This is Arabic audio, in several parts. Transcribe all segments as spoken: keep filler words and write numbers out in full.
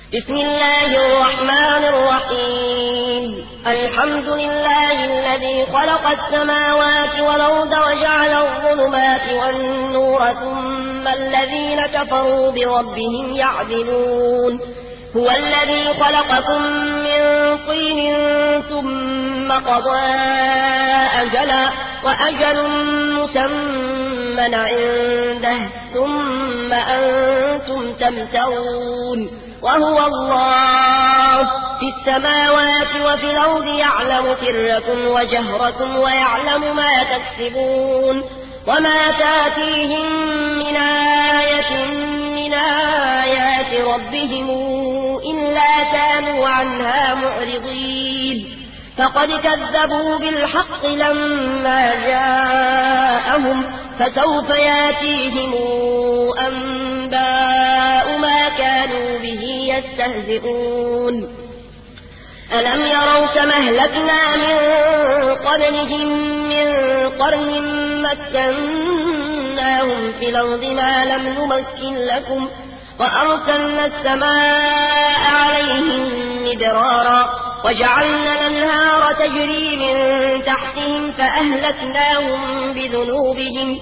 بسم الله الرحمن الرحيم الحمد لله الذي خلق السماوات والأرض وجعل الظلمات والنور ثم الذين كفروا بربهم يعدلون هو الذي خلقكم من طين ثم قضى أجلا وأجل مسمى عنده ثم أنتم تمترون وهو الله في السماوات وفي الأرض يعلم سركم وجهركم ويعلم ما تكسبون وما تاتيهم من آية من آيات ربهم إلا كانوا عنها معرضين فقد كذبوا بالحق لما جاءهم فسوف ياتيهم أنباء ما كانوا به يستهزئون ألم يروا كما أهلكنا من قبلهم من قرن مكناهم في الأرض ما لم نمكن لكم وأرسلنا السماء عليهم مدرارا وجعلنا الأنهار تجري من تحتهم فأهلكناهم بذنوبهم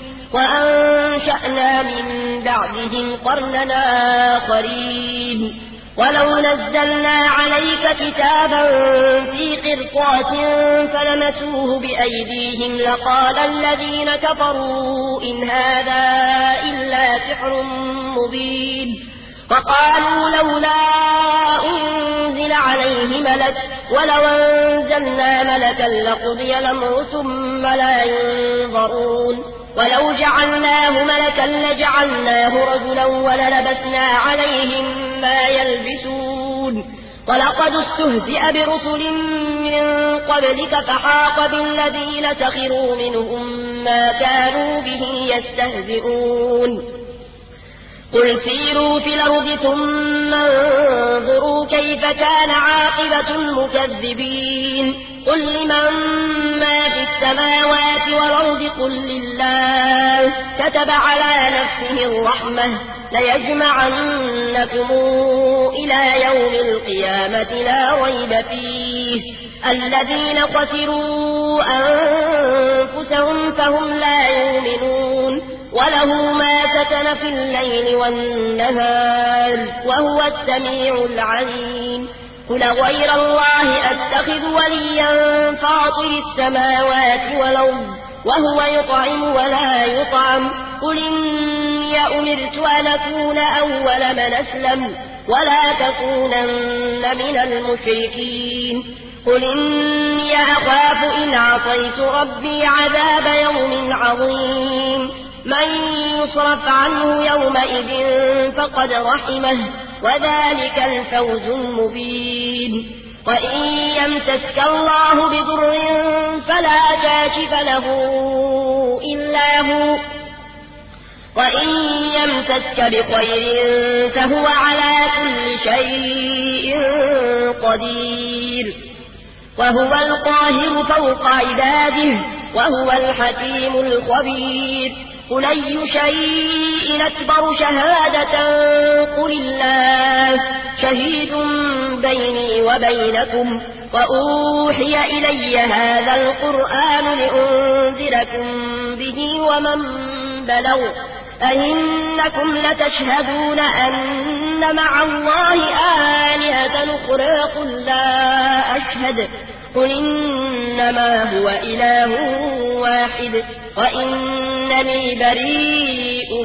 وأنشأنا من بعدهم قرننا آخرين ولو نزلنا عليك كتابا في قرطاس فلمسوه بأيديهم لقال الذين كفروا إن هذا إلا سحر مبين وقالوا لولا أنزل عليه ملك ولو أنزلنا ملكا لقضي الأمر ثم لا ينظرون ولو جعلناه ملكا لجعلناه رجلا وللبسنا عليهم ما يلبسون ولقد استهزئ برسل من قبلك فحاق بالذين سخروا منهم ما كانوا به يستهزئون قل سيروا في الأرض ثم انظروا كيف كان عاقبة المكذبين قل لمن ما في السماوات والأرض قل لله كتب على نفسه الرحمة ليجمعنكم إلى يوم القيامة لا ريب فيه الذين خسروا أنفسهم فهم لا يؤمنون وله ما سكن في الليل والنهار وهو السميع العليم قل غير الله أتخذ وليا فاطر السماوات والأرض وهو يطعم ولا يطعم قل إني أمرت أن أكون أول من أسلم ولا تكونن من المشركين قل إني أخاف إن عصيت ربي عذاب يوم عظيم من يصرف عنه يومئذ فقد رحمه وذلك الفوز المبين وإن يمسسك الله بضر فلا كاشف له إلا هو وإن يمسسك بخير فهو على كل شيء قدير وهو القاهر فوق عباده وهو الحكيم الخبير قل أي شيء أكبر شهادة قل الله شهيد بيني وبينكم وأوحي إلي هذا القرآن لأنذركم به ومن بلغ أئنكم لتشهدون أن مع الله آلهة أخرى قل لا أشهد قل إنما هو إله واحد وإنني بريء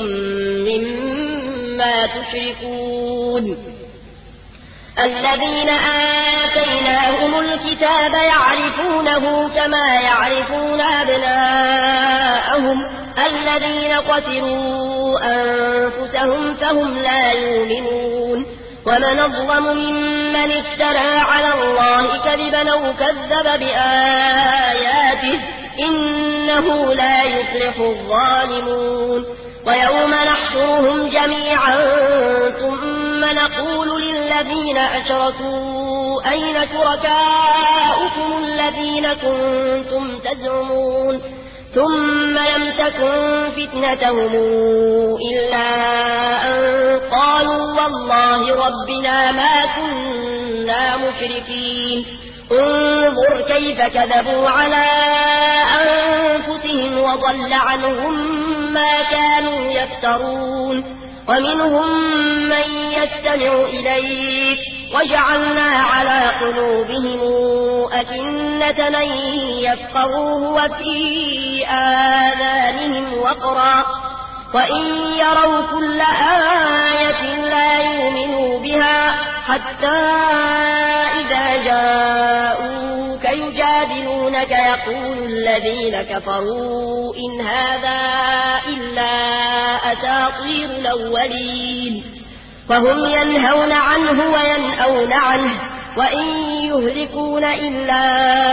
مما تشركون الذين آتيناهم الكتاب يعرفونه كما يعرفون أبناءهم الذين قتلوا أنفسهم فهم لا يؤمنون ومن أظلم ممن افترى على الله كذبا أو كذب بآياته إنه لا يفلح الظالمون ويوم نحشرهم جميعا ثم نقول للذين أشركوا أين شركاؤكم الذين كنتم تزعمون ثم لم تكن فتنتهم إلا أن قالوا والله ربنا ما كنا مشركين انظر كيف كذبوا على أنفسهم وضل عنهم ما كانوا يفترون ومنهم من يستمع إليك وجعلنا على قلوبهم أكنة أن يفقهوه وفي آذانهم وقرا وإن يروا كل آية لا يؤمنوا بها حتى إذا جاءوك يجادلونك يقول الذين كفروا إن هذا إلا أساطير الأولين فهم ينهون عنه وينأون عنه وإن يهلكون إلا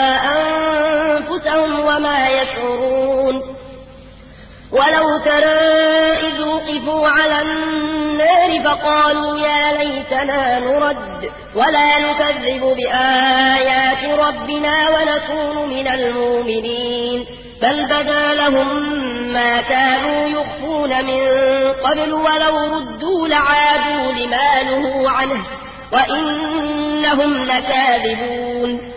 أنفسهم وما يشعرون ولو ترى إذ وقفوا على النار فقالوا يا ليتنا نرد ولا نكذب بآيات ربنا ونكون من المؤمنين بل بدا لهم ما كانوا يخفون من قبل ولو ردوا لعادوا لما نهوا عنه وإنهم لكاذبون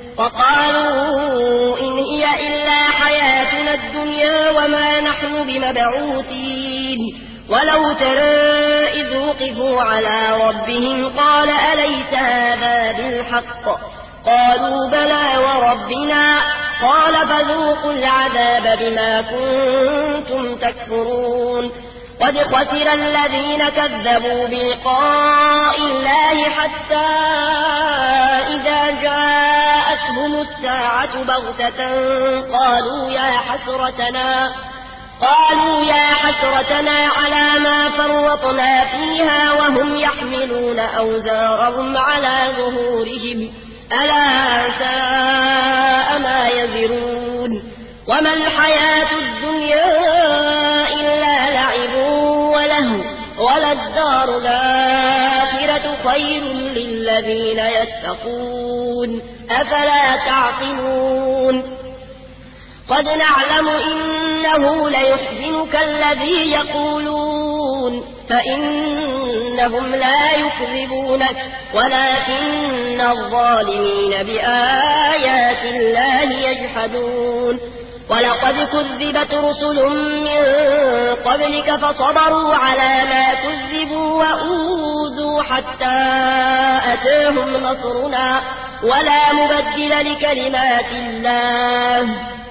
وقالوا إن هي إلا حياتنا الدنيا وما نحن بمبعوثين ولو ترى إذ وقفوا على ربهم قال أليس هذا بالحق قالوا بلى وربنا قال فذوقوا العذاب بما كنتم تكفرون قد خسر الذين كذبوا بلقاء الله حتى إذا جاءتهم الساعة بغتة قالوا يا حسرتنا قالوا يا حسرتنا على ما فرطنا فيها وهم يحملون أوزارهم على ظهورهم ألا ساء ما يزرون وما الحياة الدنيا إلا لعب وله وللدار الآخرة خير للذين يتقون أفلا تعقلون قد نعلم إنه ليحزنك الذي يقولون فإنهم لا يكذبونك ولكن الظالمين بآيات الله يجحدون ولقد كذبت رسل من قبلك فصبروا على ما كذبوا وأوذوا حتى أتاهم نصرنا ولا مبدل لكلمات الله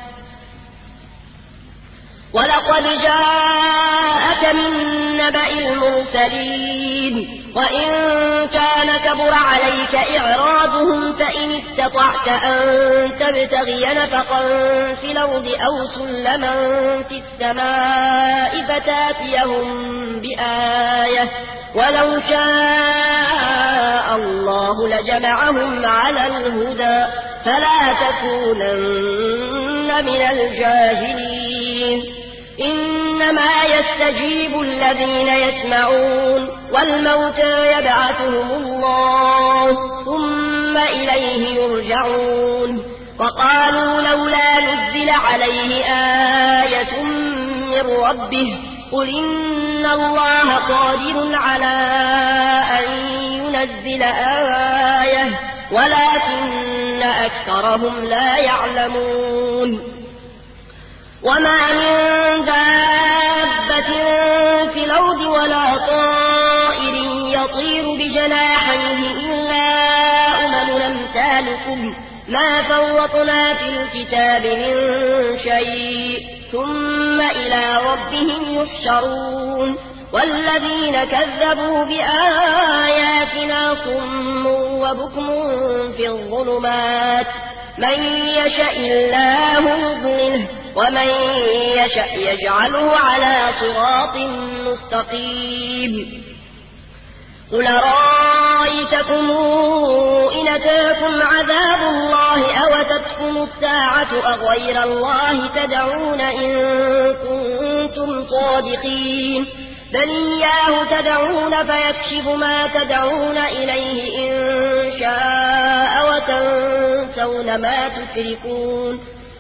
ولقد جاءك من نبأ المرسلين وإن كان كبر عليك إعراضهم فإن استطعت أن تبتغي نفقا في الأرض أو سلما في السماء فتاتيهم بآية ولو شاء الله لجمعهم على الهدى فلا تكونن من الجاهلين إنما يستجيب الذين يسمعون والموتى يبعثهم الله ثم إليه يرجعون وقالوا لولا نزل عليه آية من ربه قل إن الله قادر على أن ينزل آية ولكن أكثرهم لا يعلمون وما من دابة في الأرض ولا طائر يطير بجناحيه إلا أمم أمثالكم ما فرطنا في الكتاب من شيء ثم إلى ربهم يحشرون والذين كذبوا بآياتنا صم وبكم في الظلمات من يشاء الله يضلله ومن يشاء يجعله على صراط مستقيم قل رأيتكم إن أتاكم عذاب الله أو أتتكم الساعة أغير الله تدعون إن كنتم صادقين بل إياه تدعون فيكشف ما تدعون إليه إن شاء وتنسون ما تشركون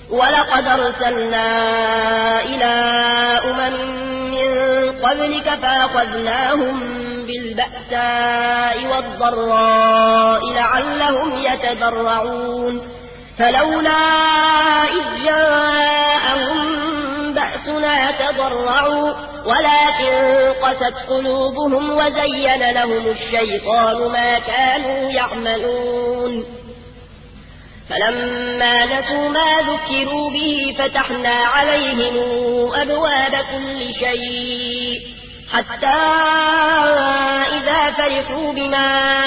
ولقد أرسلنا إلى أمم من قبلك فأخذناهم بالبأساء والضراء لعلهم يتضرعون فلولا إذ جاءهم بأسنا تضرعوا ولكن قست قلوبهم وزين لهم الشيطان ما كانوا يعملون فلما نسوا ما ذكروا به فتحنا عليهم أبواب كل شيء حتى إذا فرحوا بما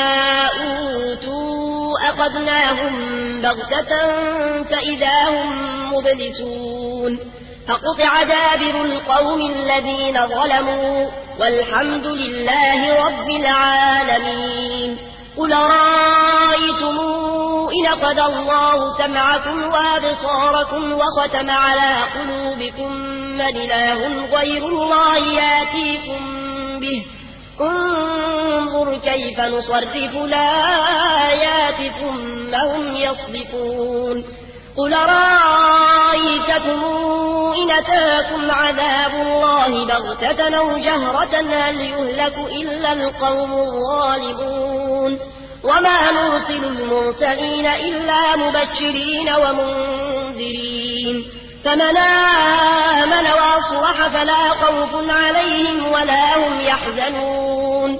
أوتوا أخذناهم بغتة فإذا هم مبلسون فقطع دابر القوم الذين ظلموا والحمد لله رب العالمين قل رأيتم إن قضى الله سمعكم وأبصاركم وختم على قلوبكم من إله غير الله ياتيكم به انظر كيف نصرف الآيات ثم هم يصدفون قل رأيتكم إن أتاكم عذاب الله بغتة أو جهرة هل يهلك إلا القوم الظالمون وما نرسل المرسلين إلا مبشرين ومنذرين فمن آمن وأصلح فلا خوف عليهم ولا هم يحزنون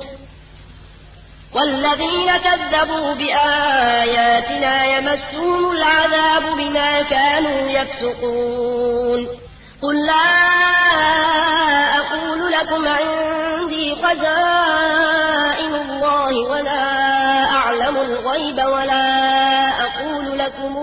والذين كذبوا بآياتنا يمسهم العذاب بما كانوا يفسقون قل لا أقول لكم عندي خزائن الله ولا أعلم الغيب ولا أقول لكم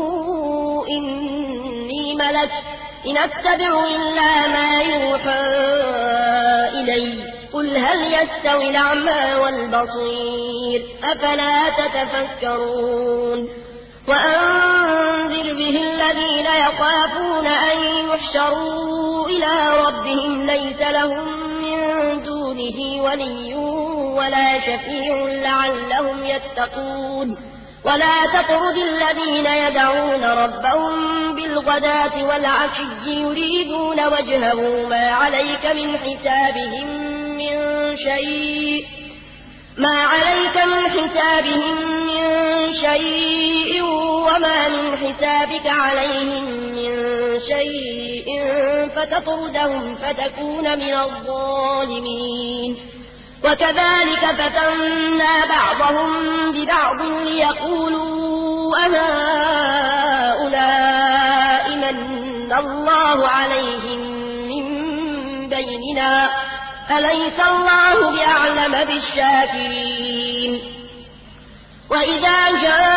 إني ملك إن أتبع إلا ما يوحى إلي قل هل يستوي الأعمى والبصير أفلا تتفكرون وأنذر به الذين يخافون أن يحشروا إلى ربهم ليس لهم من دونه ولي ولا شفيع لعلهم يتقون ولا تطرد الذين يدعون ربهم بالغداة والعشي يريدون وجهه ما عليك من حسابهم من شيء ما عليك من حسابهم من شيء وما من حسابك عليهم من شيء فتطردهم فتكون من الظالمين وكذلك فتنا بعضهم ببعض ليقولوا أهؤلاء من الله عليهم من بيننا أليس الله بأعلم بالشاكرين وإذا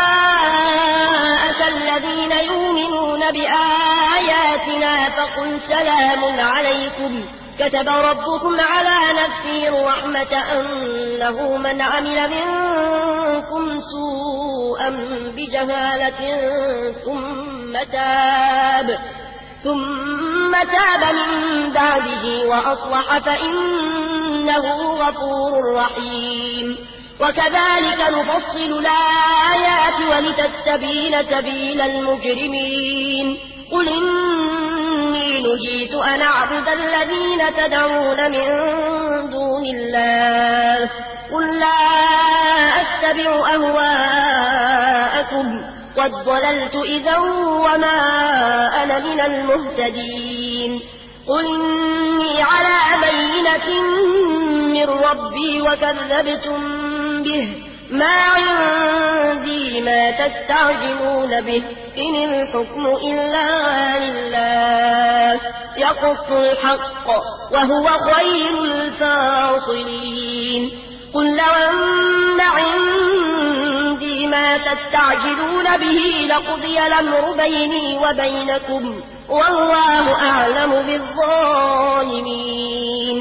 جاءك الذين يؤمنون بآياتنا فقل سلام عليكم كتب ربكم على نفسه الرحمة أنه من عمل منكم سوءا بجهالة ثم تاب ثم تاب من بعده وأصلح فإنه غفور رحيم وكذلك نفصل الآيات ولتستبين سبيل المجرمين قل إني نهيت أن أعبد الذين تدعون من دون الله قل لا أتبع أهواءكم قد ضللت إذا وما أنا من المهتدين قل إني على بينة من ربي وكذبتم به ما عندي ما تستعجلون به إن الحكم إلا لله يقص الحق وهو خير الفاصلين قل لو أن عندي ما تستعجلون به لقضي الأمر بيني وبينكم والله أعلم بالظالمين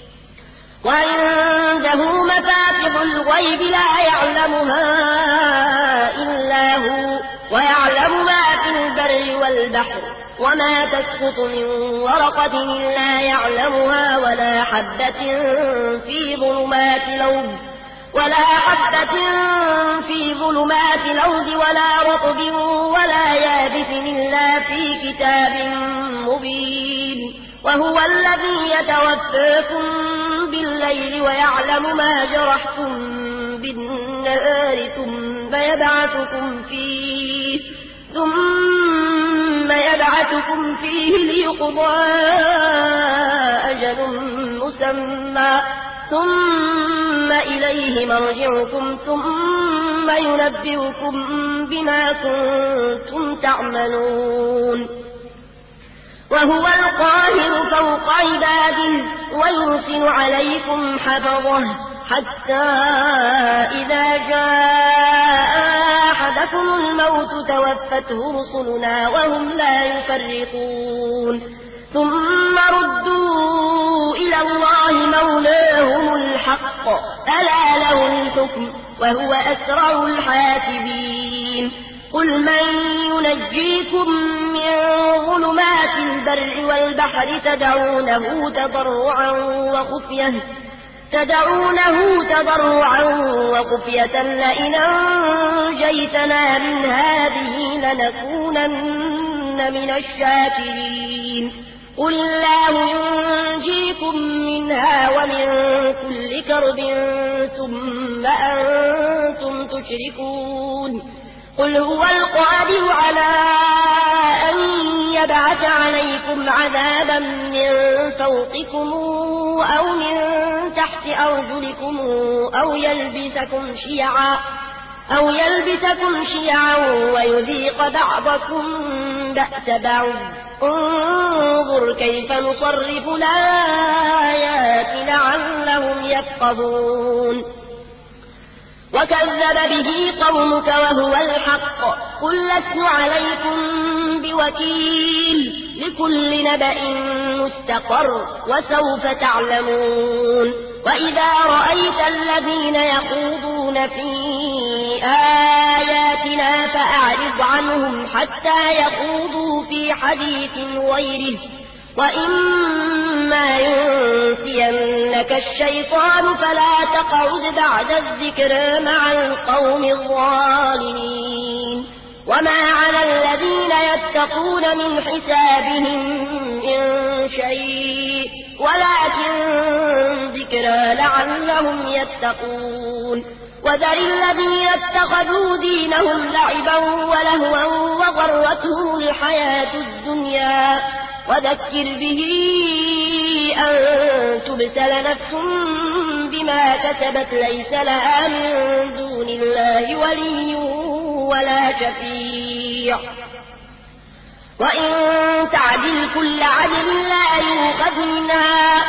وعنده مفاتح الغيب لا يعلمها إلا هو ويعلم ما في البر والبحر وما تسقط من ورقة إلا يعلمها ولا حبة في ظلمات الأرض ولا حبة في ظلمات الأرض ولا رطب ولا يابس إلا في كتاب مبين وهو الذي يتوفاكم بالليل ويعلم ما جرحتم بالنهار ثم يبعثكم فيه ثم يبعثكم فيه ليقضى أجل مسمى ثم إليه مرجعكم ثم ينبئكم بما كنتم تعملون وهو القاهر فوق عباده ويرسل عليكم حفظه حتى إذا جاء أحدكم الموت توفته رسلنا وهم لا يفرقون ثم ردوا إلى الله مولاهم الحق ألا له الحكم وهو أسرع الحاسبين قل من ينجيكم من ظلمات البر والبحر تدعونه تضرعا وخفية تدعونه تضرعا وخفية لئن أنجيتنا من هذه لنكونن من الشاكرين قل الله ينجيكم منها ومن كل كرب ثم أنتم تشركون قل هو القادر على أن يبعث عليكم عذابا من فوقكم أو من تحت أرجلكم أو يلبسكم شيعا أو يلبسكم شيعا ويذيق بعضكم بأس بعض انظر كيف نصرف الآيات لعلهم يفقهون وكذب به قومك وهو الحق قل لست عليكم بوكيل لكل نبأ مستقر وسوف تعلمون وإذا رأيت الذين يخوضون في آياتنا فأعرض عنهم حتى يخوضوا في حديث غيره وإما ينسينك الشيطان فلا تقعد بعد الذكر مع القوم الظالمين وما على الذين يتقون من حسابهم من شيء ولكن ذكرى لعلهم يتقون وذر الذين اتخذوا دينهم لعبا ولهوا وغرتهم الحياة الدنيا وذكر به أن تبتل نفس بما كسبت ليس لها من دون الله ولي ولا شفيع وإن تعدل كل عدل لا يؤخذ منها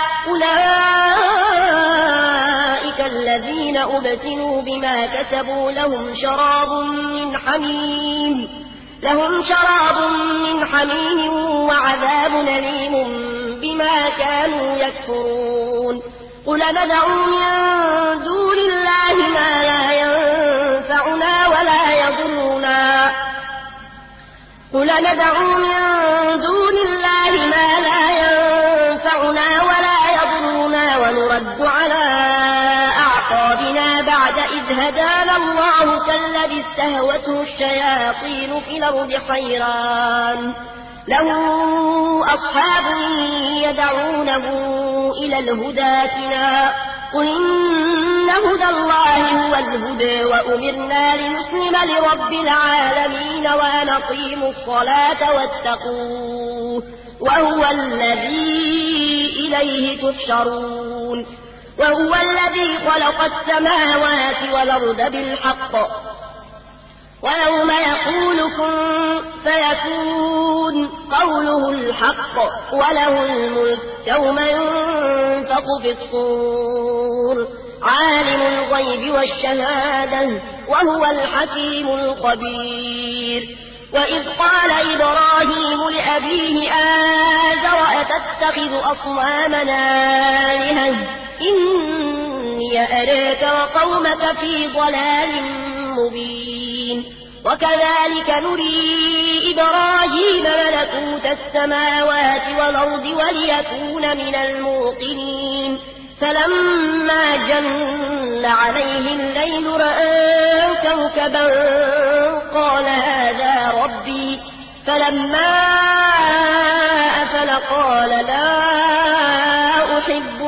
أولئك الذين أبتلوا بما كسبوا لهم شراب من حميم لهم شراب من حميم وعذاب أليم بما كانوا يكفرون قل ندعو من دون الله ما لا ينفعنا ولا يضرنا قل ندعو من دون الله ما لا ينفعنا ولا يضرنا ونرد على أعقابنا بعد إذ هدانا الله كالذي استهوته الشياطين في الأرض حيران له أصحاب يدعونه إلى الهدى ائتنا قل إن هدى الله هو الهدى وأمرنا لنسلم لرب العالمين وأن أقيموا الصلاة واتقوه وهو الذي إليه تحشرون وهو الذي خلق السماوات والأرض بالحق ويوم يقول كن فيكون قوله الحق وله الملك يوم ينفخ في الصور عالم الغيب والشهادة وهو الحكيم الخبير وإذ قال إبراهيم لأبيه آزر أتتخذ أصنامنا آلهة إني أراك وقومك في ضلال مبين وكذلك نري إبراهيم ملكوت السماوات والأرض وليكون من الموقنين فلما جن عليه الليل رأى كوكبا قال هذا ربي فلما أفل قال لا أحب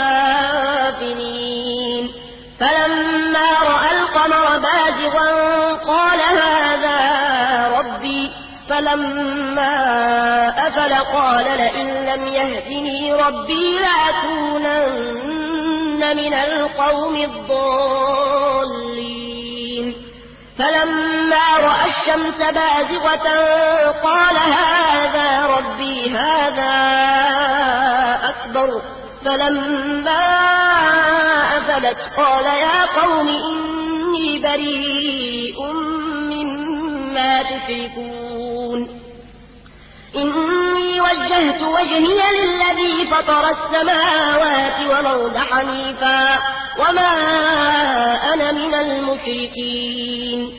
الآفلين فلما رأى القمر بازغا قال هذا ربي فلما أفل قال لئن لم يهدني ربي لأكونن من القوم الضالين فلما رأى الشمس بازغة قال هذا ربي هذا أكبر فلما أفلت قال يا قوم إني بريء مما تشركون إني وجهت وجهي للذي فطر السماوات والأرض حنيفا وما أنا من المشركين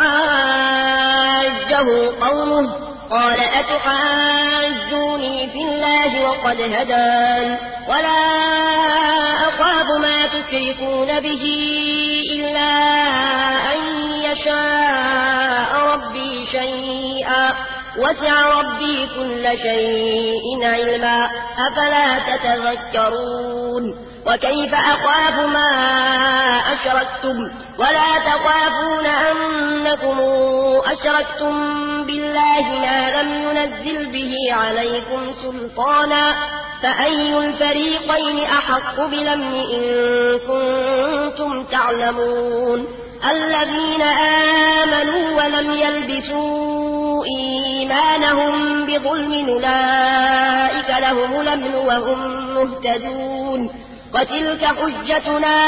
وحاجه قومه قال أتحاجوني في الله وقد هدان ولا أخاف ما تشركون به إلا أن يشاء ربي شيئا وسع ربي كل شيء علما أفلا تتذكرون وكيف أخاف ما أشركتم ولا تخافون أنكم أشركتم بالله ما لم ينزل به عليكم سلطانا فأي الفريقين أحق بالأمن إن كنتم تعلمون الذين آمنوا ولم يلبسوا إيمانهم بظلم أولئك لهم الأمن وهم مهتدون وتلك حجتنا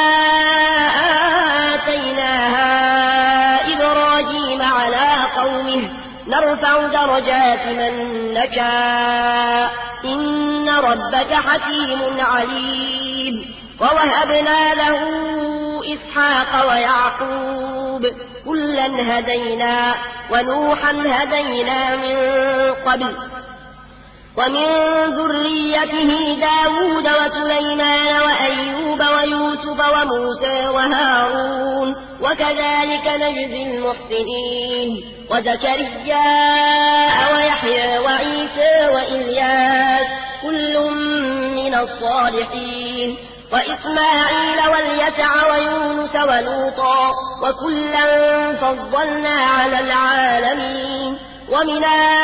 آتيناها إبراهيم على قومه نرفع درجات من نشاء إن ربك حكيم عليم ووهبنا له إسحاق ويعقوب كلا هدينا ونوحا هدينا من قبل ومن ذريته داود وسليمان وأيوب ويوسف وموسى وهارون وكذلك نجزي المحسنين وزكريا ويحيى وعيسى وإلياس كل من الصالحين وإسماعيل واليسع ويونس ولوطا وكلا فضلنا على العالمين ومن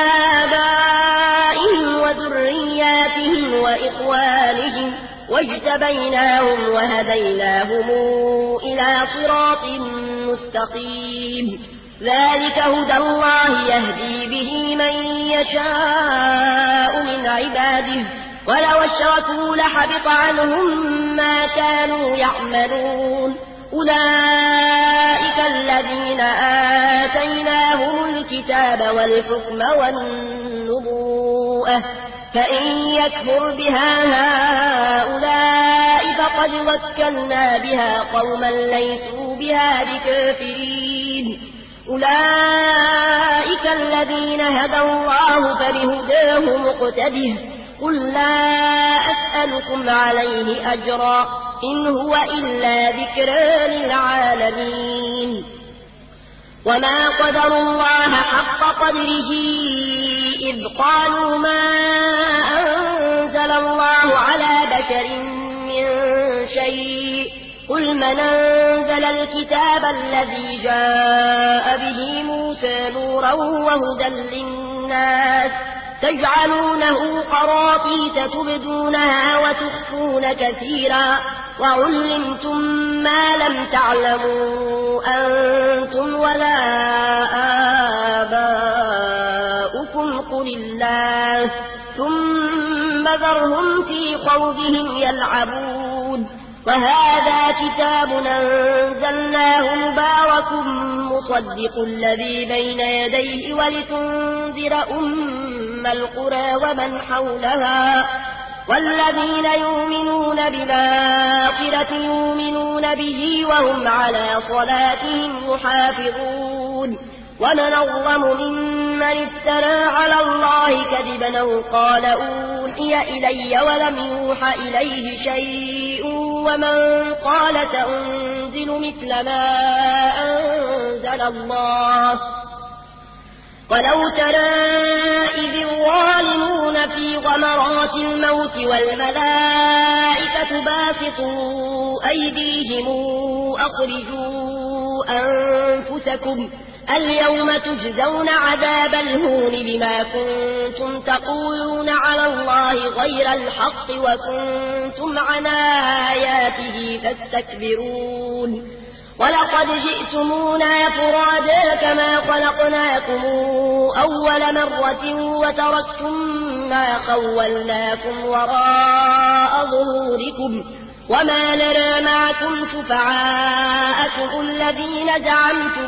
آبائهم وذرياتهم وإخوانهم واجتبيناهم وهديناهم إلى صراط مستقيم ذلك هدى الله يهدي به من يشاء من عباده ولو اشركوا لحبط عنهم ما كانوا يعملون أولئك الذين آتيناهم الكتاب والحكم والنبوءة فإن يكفر بها هؤلاء فقد وكلنا بها قوما ليسوا بها بكافرين أولئك الذين هدى الله فبهداه مقتده قل لا أسألكم عليه أجرا إن هو إلا ذكرى للعالمين وما قدروا الله حق قدره إذ قالوا ما أنزل الله على بشر من شيء قل من أنزل الكتاب الذي جاء به موسى نورا وهدى للناس تجعلونه قراطيس تبدونها وتخفون كثيرا وعلمتم ما لم تعلموا أنتم ولا آباؤكم قل الله ثم ذرهم في خوضهم يلعبون وهذا كتاب أنزلناه مبارك مصدق الذي بين يديه ولتنذر أم القرى ومن حولها والذين يؤمنون بالآخرة يؤمنون به وهم على صلاتهم يحافظون ومن أظلم ممن افترى على الله كذبا أو قال أوحي إلي ولم يوحى إليه شيء ومن قال سأنزل مثل ما أنزل الله ولو ترى إذ الظالمون في غمرات الموت والملائكة باسطوا أيديهم أخرجوا أنفسكم اليوم تجزون عذاب الهون بما كنتم تقولون على الله غير الحق وكنتم عن آياته تستكبرون ولقد جئتمونا فرادا كما خلقناكم أول مرة وتركتم ما خولناكم وراء ظهوركم وما نرى معكم شفعاءكم الذين زعمتم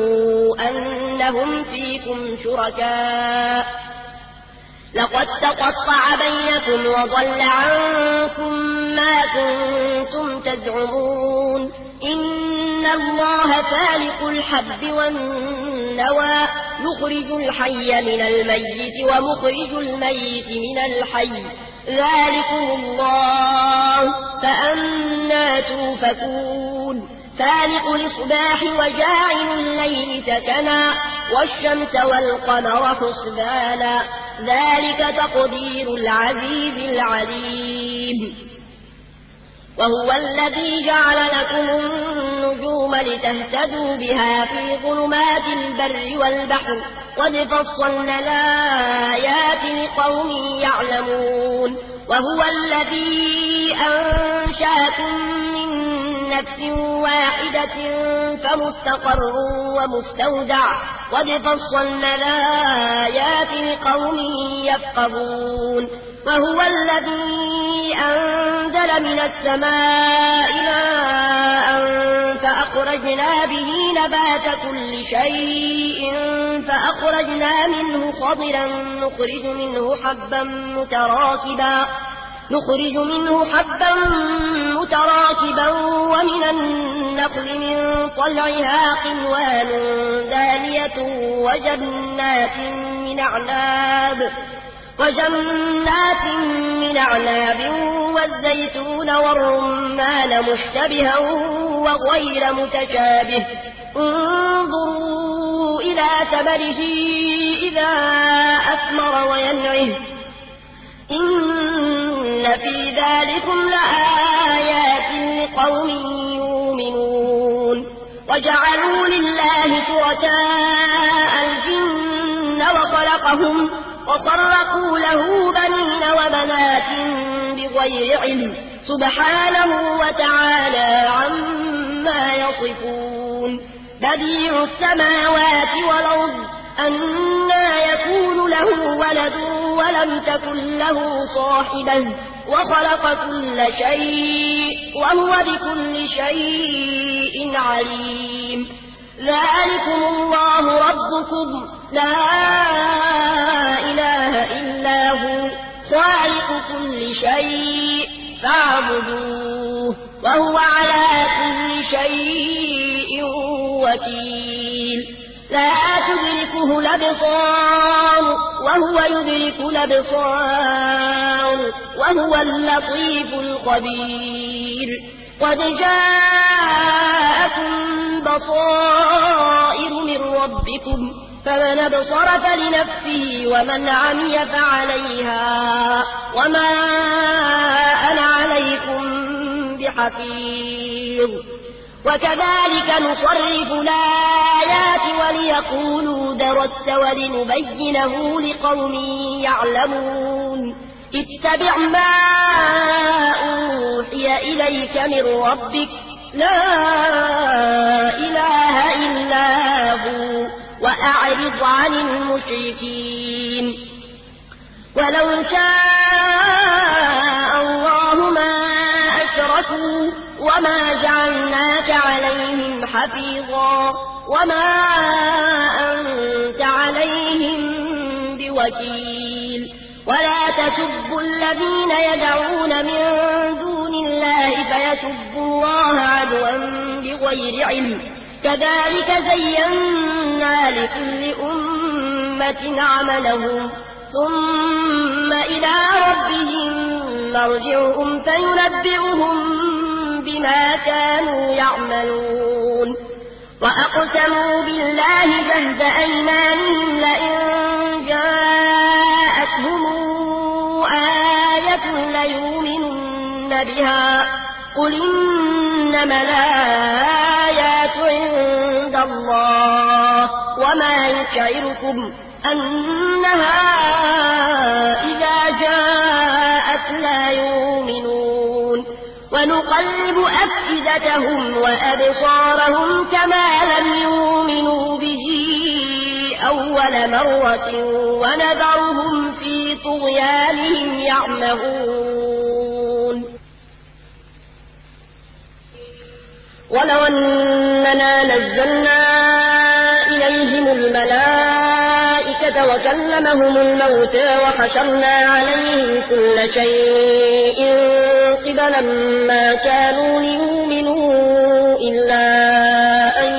أنهم فيكم شركاء لقد تقطع بينكم وضل عنكم ما كنتم تزعمون إن الله فالق الحب والنوى يخرج الحي من الميت ومخرج الميت من الحي ذلكم الله فأنى توفكون فالق الإصباح وجاعل الليل سكنا والشمس والقمر حسبانا ذلك تقدير العزيز العليم وهو الذي جعل لكم النجوم لتهتدوا بها في ظلمات البر والبحر قد فصلنا الآيات لقوم يعلمون وهو الذي أنشأكم من نفس واحدة فمستقر ومستودع قد فصلنا الآيات لقوم يفقهون وهو الذي أنزل من السماء ماء فأخرجنا به نبات كل شيء فأخرجنا منه خضرا نخرج منه حبا متراكبا نخرج منه حبا متراكبا ومن النخل من طلعها قنوان دانية وجنات من أعناب وجنات من أعناب والزيتون والرمان مشتبها وغير متشابه انظروا إلى ثمره إذا أثمر وينعه إن في ذلكم لآيات لقوم يؤمنون وجعلوا لله شركاء الجن وخلقهم وخرقوا له بنين وبنات بغير علم سبحانه وتعالى عما يصفون بديع السماوات والأرض أنى يكون له ولد ولم تكن له صاحبة وخلق كل شيء وهو بكل شيء عليم ذلكم الله ربكم لا إله إلا هو خالق كل شيء فاعبدوه وهو على كل شيء وكيل لا تدركه الأبصار وهو يدرك الأبصار وهو اللطيف الخبير قد جاءكم بصائر من ربكم فمن أبصر فلنفسه ومن عمي فعليها وما أنا عليكم بحفيظ وكذلك نصرف الآيات وليقولوا درست ولنبينه لقوم يعلمون اتبع ما أوحي إليك من ربك لا إله إلا هو وأعرض عن المشركين ولو شاء الله ما أشركوا وما جعلناك عليهم حفيظا وما أنت عليهم بوكيل ولا تسبوا الذين يدعون من دون الله فيسبوا الله عدوا بغير علم كذلك زينا لكل أمة عملهم ثم إلى ربهم مرجعهم فينبئهم بما كانوا يعملون وأقسموا بالله جهد أيمانهم لئن بها قل إنما الآيات عند الله وما يشعركم أنها إذا جاءت لا يؤمنون ونقلب أفئدتهم وأبصارهم كما لم يؤمنوا به أول مرة ونذرهم في طغيانهم يعمهون ولو أننا نزلنا إليهم الملائكة وكلمهم الموتى وحشرنا عليهم كل شيء قبلا ما كانوا ليؤمنوا إلا أن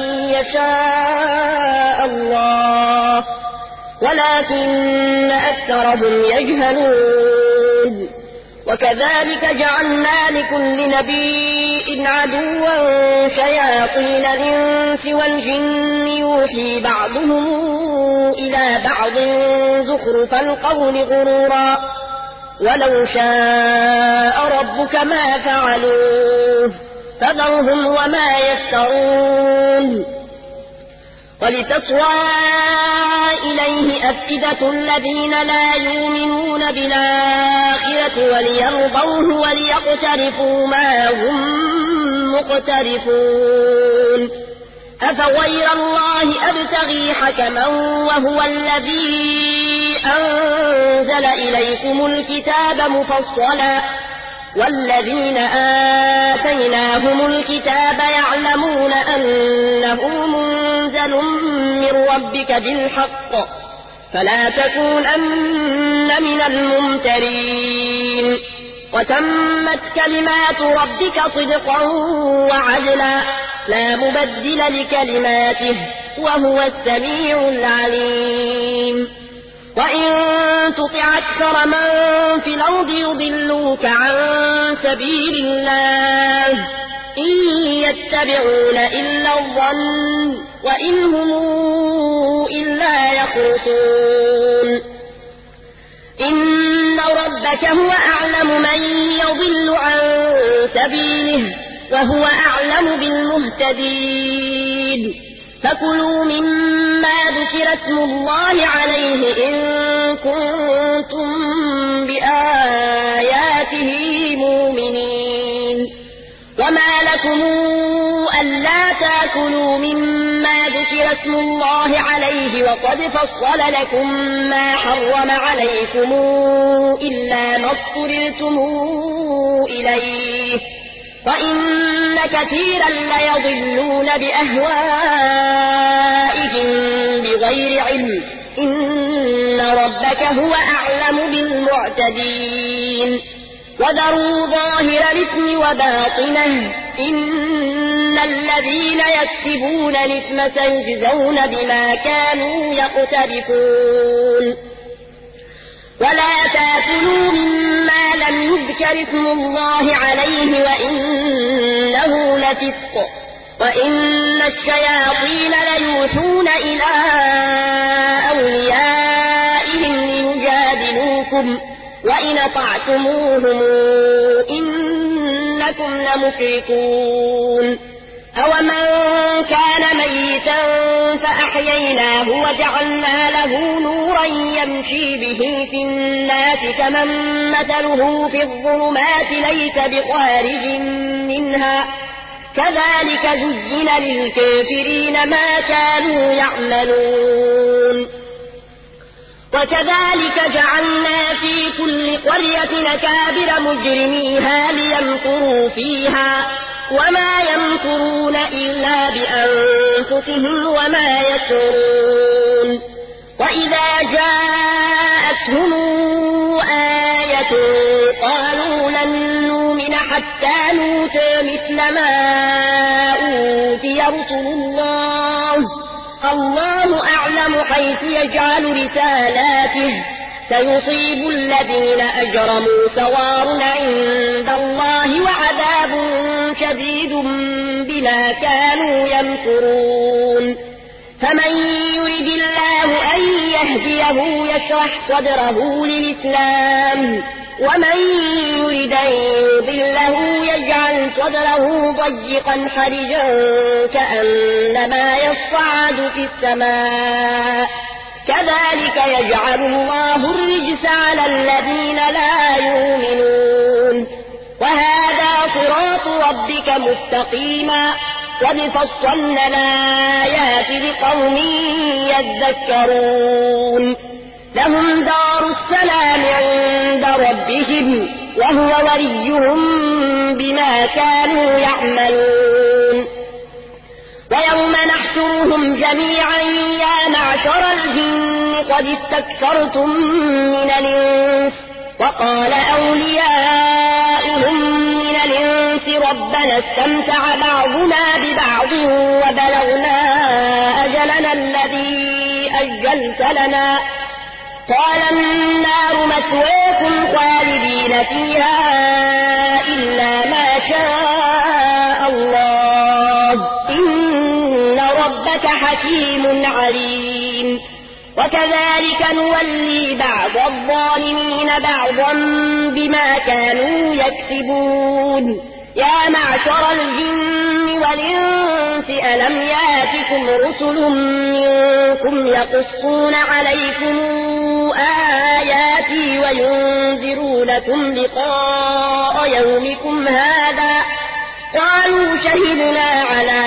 يشاء الله ولكن أكثرهم يجهلون وكذلك جعلنا لكل نبي عدوا شياطين الإنس والجن يوحي بعضهم إلى بعض زخرف القول غرورا ولو شاء ربك ما فعلوه فذرهم وما يفترون ولتصغى إليه أفئدة الذين لا يؤمنون بالآخرة وليرضوه وليقترفوا ما هم مقترفون أفغير الله أبتغي حكما وهو الذي أنزل إليكم الكتاب مفصلا والذين آتيناهم الكتاب يعلمون أنه منزل من ربك بالحق فلا تكونن من الممترين وتمت كلمات ربك صدقا وعدلا لا مبدل لكلماته وهو السميع العليم وإن تطع أكثر من في الأرض يضلوك عن سبيل الله إن يتبعون إلا الظن وإن هم إلا يخرصون إن ربك هو أعلم من يضل عن سبيله وهو أعلم بالمهتدين فكلوا مما ذكر اسم الله عليه إن كنتم بآياته مؤمنين وما لكم ألا تأكلوا مما ذكر اسم الله عليه وقد فصل لكم ما حرم عليكم إلا ما اضطررتم إليه وإن كثيرا ليضلون بأهوائهم بغير علم إن ربك هو أعلم بالمعتدين وذروا ظاهر الإثم وباطنه إن الذين يكسبون الإثم سيجزون بما كانوا يقترفون ولا تأكلوا مما لم يذكر اسم الله عليه وإنه لفسق وإن الشياطين ليوحون إلى أوليائهم ليجادلوكم وإن أطعتموهم إنكم لمشركون أومن كان ميتا فأحييناه وجعلنا له نورا يمشي به في الناس كمن مثله في الظلمات ليس بخارج منها كذلك زين للكافرين ما كانوا يعملون وكذلك جعلنا في كل قرية أكابر مجرميها ليمكروا فيها وما يمكرون إلا بأنفسهم وما يشعرون وإذا جاءتهم آية قالوا لن نؤمن حتى نؤتى مثل ما أوتي رسل الله الله أعلم حيث يجعل رسالاته سيصيب الذين أجرموا صوار عند الله وعذاب شديد بما كانوا يمكرون فمن يريد الله أن يهديه يشرح صدره للإسلام ومن يرد أن يضله يجعل صدره ضيقا حرجا كأنما يصعد في السماء كذلك يجعل الله الرجس على الذين لا يؤمنون وهذا صراط ربك مستقيما قد فصلنا الآيات لقوم يذكرون لهم دار السلام عند ربهم وهو وليهم بما كانوا يعملون ويوم نحشرهم جميعا يا معشر الجن قد استكثرتم من الإنس وقال أولياؤهم من الإنس ربنا استمتع بعضنا ببعض وبلغنا أجلنا الذي أجلت لنا قال النار مثواكم خالدين فيها إلا ما شاء الله إن ربك حكيم عليم وكذلك نولي بعض الظالمين بعضا بما كانوا يكسبون يا معشر الجن والإنس ألم ياتكم رسل منكم يقصون عليكم آياتي وينذرونكم لقاء يومكم هذا قالوا شهدنا على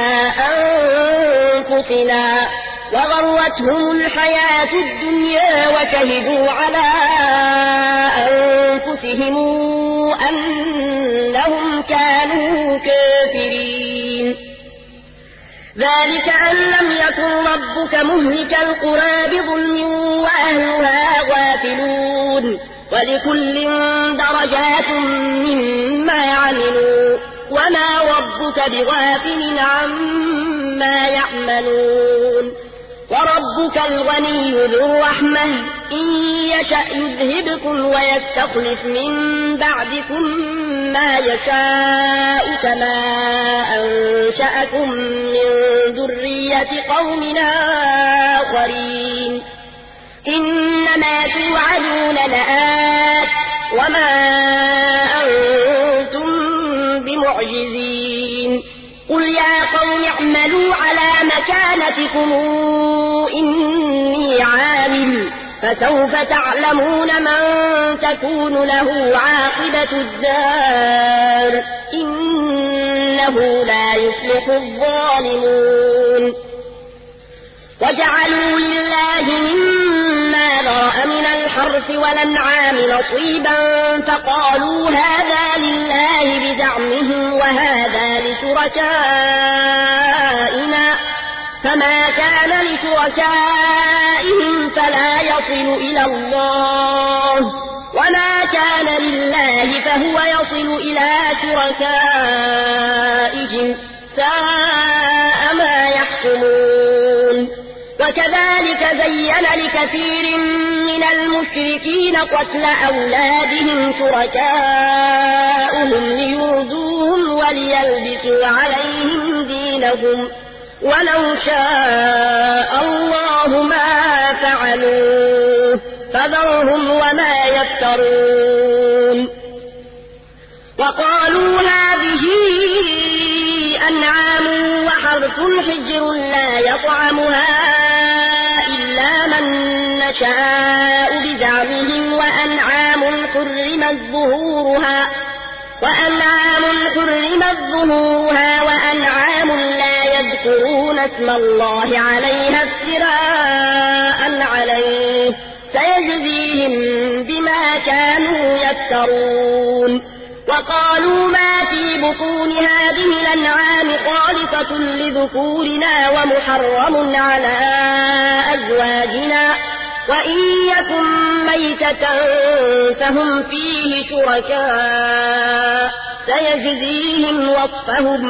أنفسنا وغرتهم الحياة الدنيا وشهدوا على أنفسهم أنهم كانوا كافرين ذلك أن لم يكن ربك مهلك القرى بظلم وأهلها غافلون ولكل درجات مما عملوا وما ربك بغافل عما يعملون وربك الغني ذو الرحمة إن يشأ يذهبكم ويستخلف من بعدكم ما يشاء كما أنشأكم من ذرية قوم آخرين إنما توعدون لآت وما أنتم بمعجزين قل يا قوم اعملوا على مكانتكم إني عامل فسوف تعلمون من تكون له عاقبة الدار إنه لا يفلح الظالمون وجعلوا لله مما ذرأ من الحرث والأنعام نصيبا فقالوا هذا لله بزعمهم وهذا لشركائنا فما كان لشركائهم فلا يصل إلى الله وما كان لله فهو يصل إلى شركائهم ساء ما يحكمون وكذلك زين لكثير من المشركين قتل أولادهم شركاؤهم ليرضوهم وليلبسوا عليهم دينهم ولو شاء الله ما فعلوه فذرهم وما يفترون وقالوا هذه أنعام وحرث حجر لا يطعمها إلا من نشاء بزعمهم وأنعام حرمت ظهورها وأنعام حرمت ظهورها وأنعام لا يذكرون اسم الله عليها افتراء عليه سيجزيهم بما كانوا يفترون وقالوا ما في بطون هذه الأنعام خالصة لذكورنا ومحرم على أزواجنا وإن يكن ميتة فهم فيه شركاء سيجزيهم وصفهم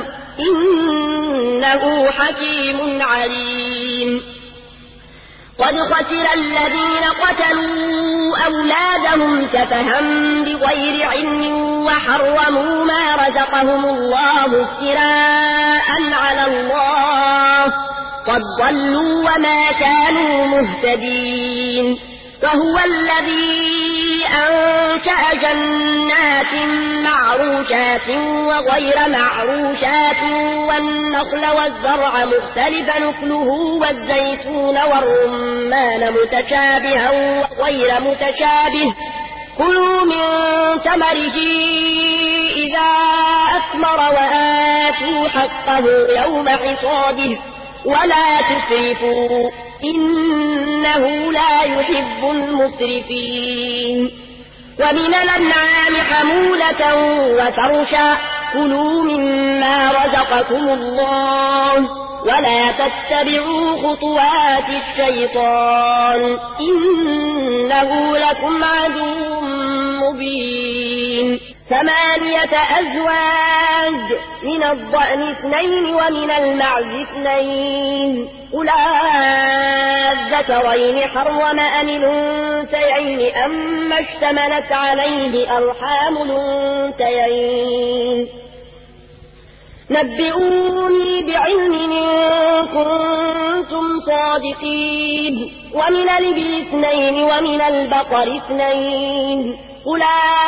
إنه حكيم عليم قد خسر الذين قتلوا أولادهم سفها بغير علم وحرموا ما رزقهم الله افتراء على الله قد ضلوا وما كانوا مهتدين وهو الذي أنشأ جنات معروشات وغير معروشات والنخل والزرع مختلف نخله والزيتون والرمان متشابها وغير متشابه كلوا من ثمره إذا أثمر وآتوا حقه يوم حصاده ولا تسرفوا إنه لا يحب المسرفين ومن الأنعام حمولة وفرشا كلوا مما رزقكم الله ولا تتبعوا خطوات الشيطان إنه لكم عدو مبين ثمانية أزواج من الضأن اثنين ومن المعز اثنين قل الذكرين حرم أم الأنثيين أما اشتملت عليه أرحام الأنثيين نبئوني بعلم إن كنتم صادقين ومن الإبل اثنين ومن البقر اثنين قل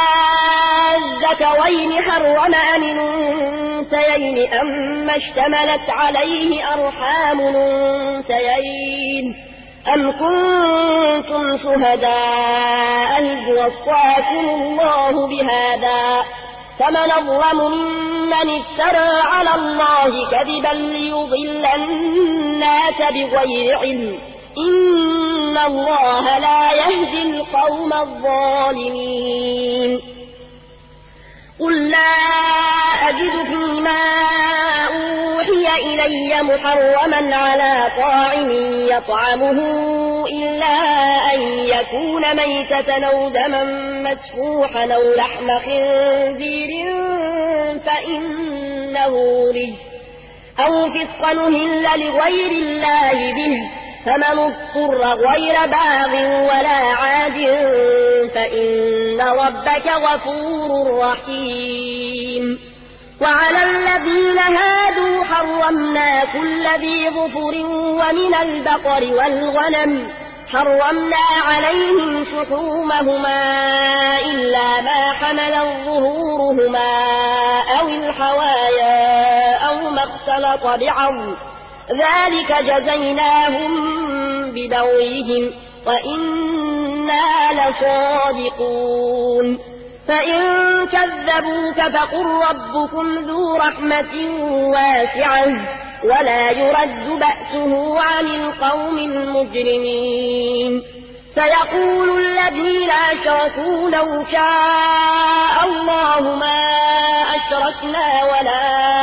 الذكرين حرم أم الأنثيين أما اشتملت عليه أرحام الأنثيين أم كنتم شهداء إذ وصاكم الله بهذا فمن أظلم ممن افترى على الله كذبا ليضل الناس بغير علم إن الله لا يهدي القوم الظالمين قل لا أجد فيما أوحي إلي محرما على طاعم يطعمه إلا أن يكون ميتة أو دما مسفوحا أو لحم خنزير فإنه رجس أو فسقا أهل لغير الله به فمن اضطر غير باغ ولا عاد فإن ربك غفور رحيم وعلى الذين هادوا حرمنا كل ذي ظفر ومن البقر والغنم حرمنا عليهم شحومهما إلا ما حملت ظهورهما أو الحوايا أو ما اختلط بعظم ذلك جزيناهم ببغيهم وإنا لصادقون فإن كذبوك فقل ربكم ذو رحمة واسعة ولا يرد بأسه عن القوم المجرمين سيقول الذين أشركوا لو شاء الله ما أشركنا ولا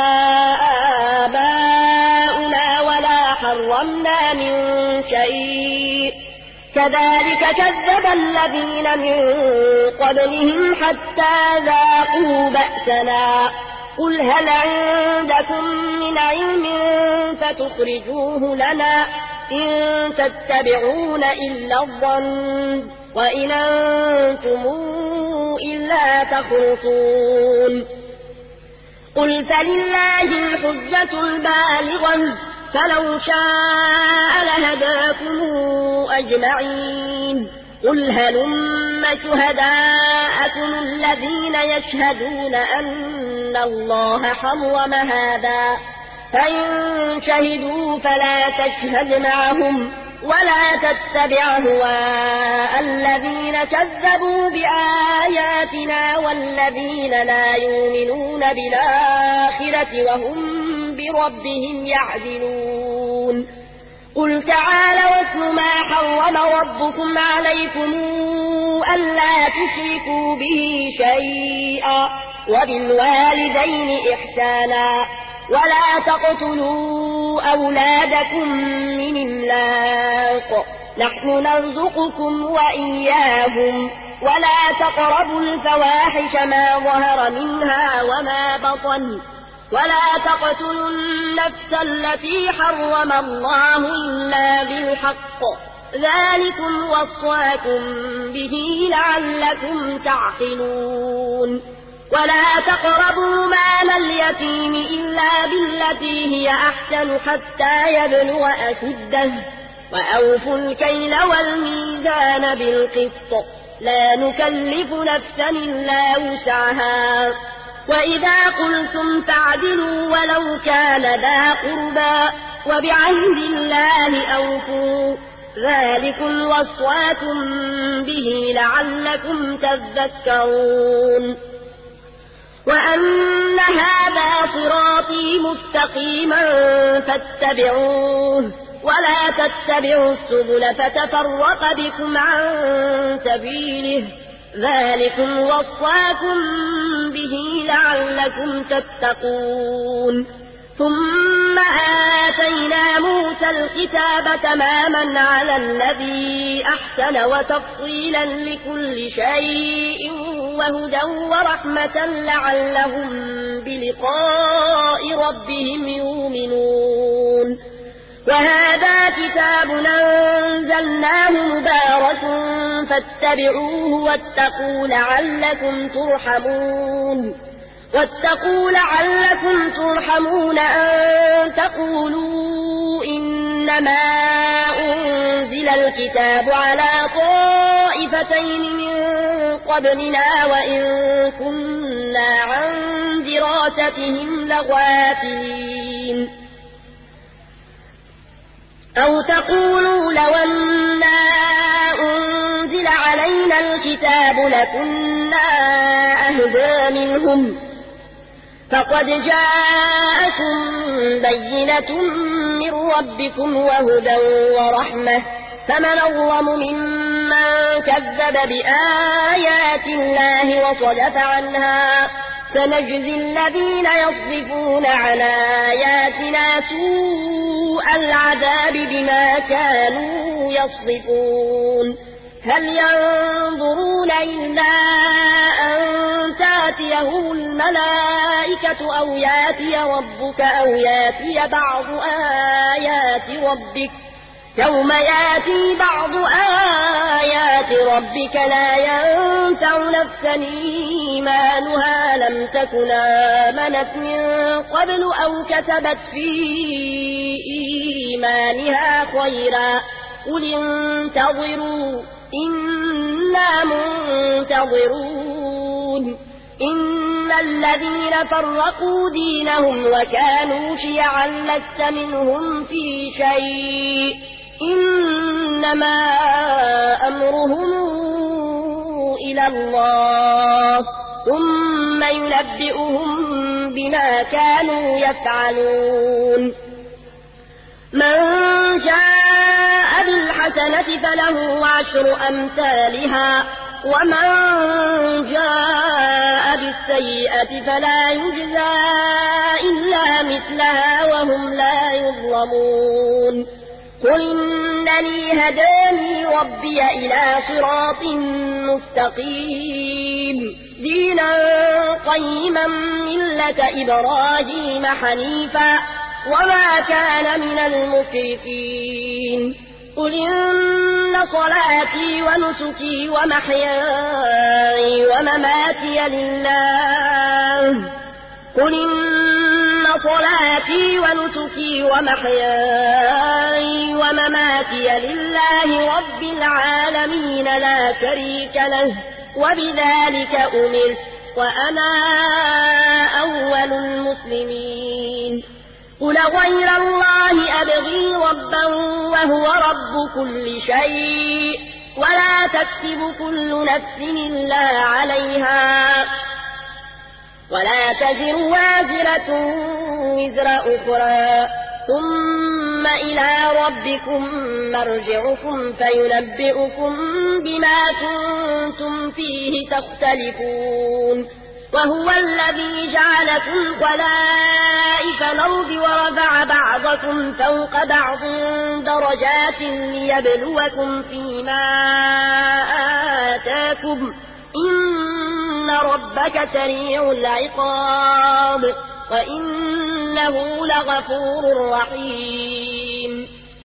آباؤنا ولا حرمنا من شيء كذلك كذب الذين من قبلهم حتى ذاقوا بأسنا قل هل عندكم من علم فتخرجوه لنا إن تتبعون إلا الظن وإن أنتم إلا تخرصون قل فلله الحجة البالغة فلو شاء لهداكم أجمعين قل هلم شهداءكم الذين يشهدون أن الله حرم هذا فإن شهدوا فلا تشهد معهم ولا تتبع هواء الذين كذبوا بآياتنا والذين لا يؤمنون بالآخرة وهم بربهم يعدلون قل تعالوا اتل ما حرم ربكم عليكم ألا تشركوا به شيئا وبالوالدين إحسانا ولا تقتلوا أولادكم من إملاق نحن نرزقكم وإياهم ولا تقربوا الفواحش ما ظهر منها وما بطن ولا تقتلوا النفس التي حرم الله إلا بالحق ذلكم وصاكم به لعلكم تعقلون ولا تقربوا مال اليتيم إلا بالتي هي أحسن حتى يبلغ أشده وأوفوا الكيل والميزان بالقسط لا نكلف نفسا إلا وسعها وإذا قلتم فاعدلوا ولو كان ذا قربى وبعهد الله أوفوا ذلكم وصاكم به لعلكم تذكرون وأن هذا صراطي مستقيما فاتبعوه ولا تتبعوا السبل فتفرق بكم عن سبيله ذلكم وصاكم به لعلكم تتقون ثم آتينا موسى الكتاب تماما على الذي أحسن وتفصيلا لكل شيء وهدى ورحمة لعلهم بلقاء ربهم يؤمنون وهذا كتاب أنزلناه مبارك فاتبعوه واتقوا لعلكم ترحمون واتقوا لعلكم ترحمون أن تقولوا إنما أنزل الكتاب على طائفتين من قبلنا وإن كنا عن دراستهم لغافلين أو تقولوا لو أنا أنزل علينا الكتاب لكنا أهدى منهم فقد جاءكم بينة من ربكم وهدى ورحمة فمن أظلم ممن كذب بآيات الله وصدف عنها سنجزي الذين يصدفون عن آياتنا سوء العذاب بما كانوا يصدفون هل ينظرون إلا أن تأتيهم الملائكة أو ياتي ربك أو ياتي بعض آيات ربك يوم ياتي بعض آيات ربك لا ينفع نفسا إيمانها لم تكن آمنت من قبل أو كسبت في إيمانها خيرا قل انتظروا إنا منتظرون إن الذين فرقوا دينهم وكانوا شيعا لست منهم في شيء إنما أمرهم إلى الله ثم ينبئهم بما كانوا يفعلون من جاء بالحسنة فله عشر أمثالها ومن جاء بالسيئة فلا يجزى إلا مثلها وهم لا يظلمون قل إنني هداني ربي إلى صراط مستقيم دينا قيما ملة إبراهيم حنيفا وما كان من المشركين قل إن صلاتي ونسكي ومحياي ومماتي لله قل إن صلاتي ونسكي ومحياي ومماتي لله رب العالمين لا شريك له وبذلك أمرت وأنا أول المسلمين قل غير الله أبغي ربا وهو رب كل شيء ولا تكسب كل نفس إلا عليها ولا تزر وازرة وزر أخرى ثم إلى ربكم مرجعكم فينبئكم بما كنتم فيه تختلفون وهو الذي جعلكم خلائف الأرض ورفع بعضكم فوق بعض درجات ليبلوكم فيما آتاكم إن ربك سريع العقاب وإنه لغفور رحيم